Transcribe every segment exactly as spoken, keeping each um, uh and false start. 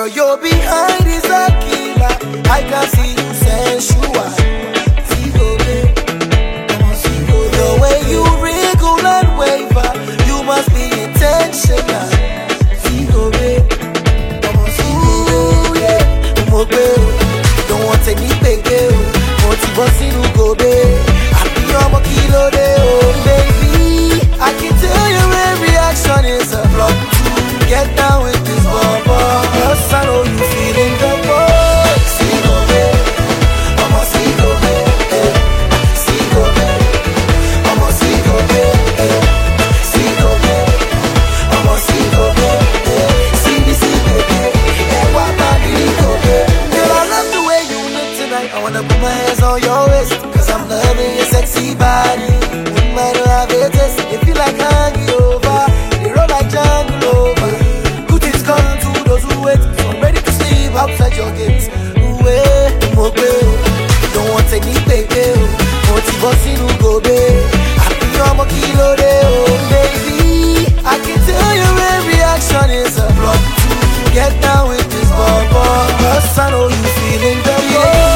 you're behind is a killer. I can see you sensual. Zigobe, the way you wriggle and waver, you must be intentional. Zigobe, ooh yeah, don't want any big deal. Want to bust in Ugobe, I be on my kilo de oh baby. I can tell your every action is a block to get down with this bubble. Cause I know you feeling the boy. Zigobe, I'm a Zigobe, eh. Zigobe, I'm a Zigobe, eh. Zigobe, I'm a Zigobe, eh. See me, see baby, eh. What about me, Zigobe? Girl, I love the way you look tonight. I wanna put my hands on your waist, cause I'm loving your sexy body. Wouldn't mind to have a taste. If you like hanging over, they roll like jungle over. Good things come to those who wait, so I'm ready to sleep outside your gates. Ooh, eh, Mobe, don't want any baby. Want to bust in Ugobe, I be on my kilo de oh baby. I can tell your every action is a block to get down with this bubble. Cause I know you feeling the boy.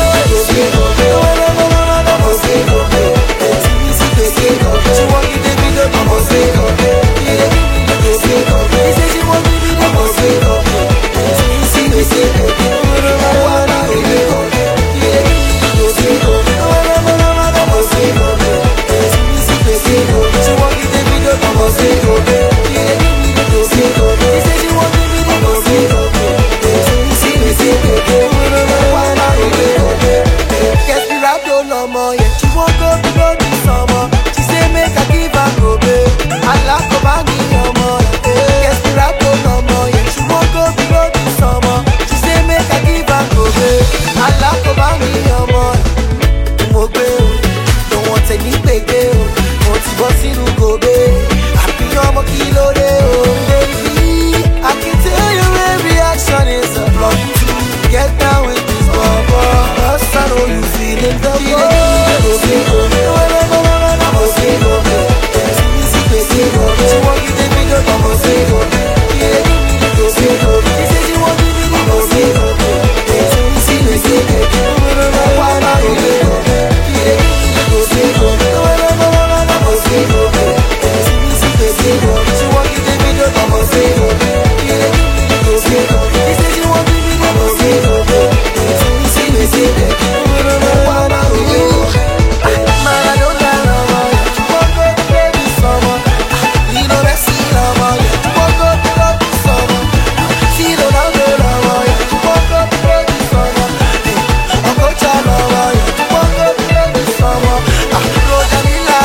She want you to be the I'm a Zigobe. Yeah, give me the Zigobe. He says she want me to be the I'm a Zigobe. See me, see me, I wanna be the Zigobe. Yeah, give me the Zigobe. I'm a Zigobe. See me, see me, she want you to be the I'm a Zigobe. Yeah, give me the Zigobe. He says she want me to be the I'm a Zigobe. See me, see me, I wanna be the Zigobe. Guess we rap no more, yeah. She won't go below the summer. Make a give and go, babe. I like to bang in your mother. Guess me rap no more, yeah. She won't go below the summer. She say make a give and go, babe. I like to bang in your mother. Mobe, don't want any big deal. Want to bust in Ugobe. I be on my kilo de oh baby. I can tell your every action is a block to get down with this bubble. Cause I know you feeling the boy. She want you to be the I'm a Zigobe. Yeah, give me the Zigobe. He says she want me to be the I'm a Zigobe. See me, see me, why not be the Zigobe? Yeah, give me the Zigobe. I'm a Zigobe. See me, see me, she want you to be the I'm a Zigobe. Yeah, give me the Zigobe. He says she want me to be the I'm a Zigobe. See me, see me, why not be the Zigobe? Man, I don't got no more. You won't go to bed this summer. You know that see no more. You won't go to bed this summer. See no no no no more. You won't go to bed this summer. I'm going to no more. You won't go to bed this summer. Ah, Rosalila,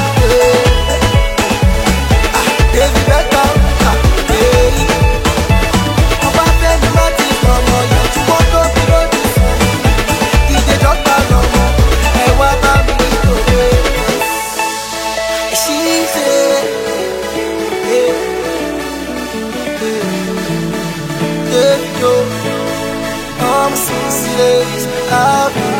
ah, David Beckham, ah, hey. I'm back then the Martin no more. You won't go to bed this summer. D J Drogba no more. Hey, what about me? She said, yeah, yeah, yeah, yo, I'm so serious, I've been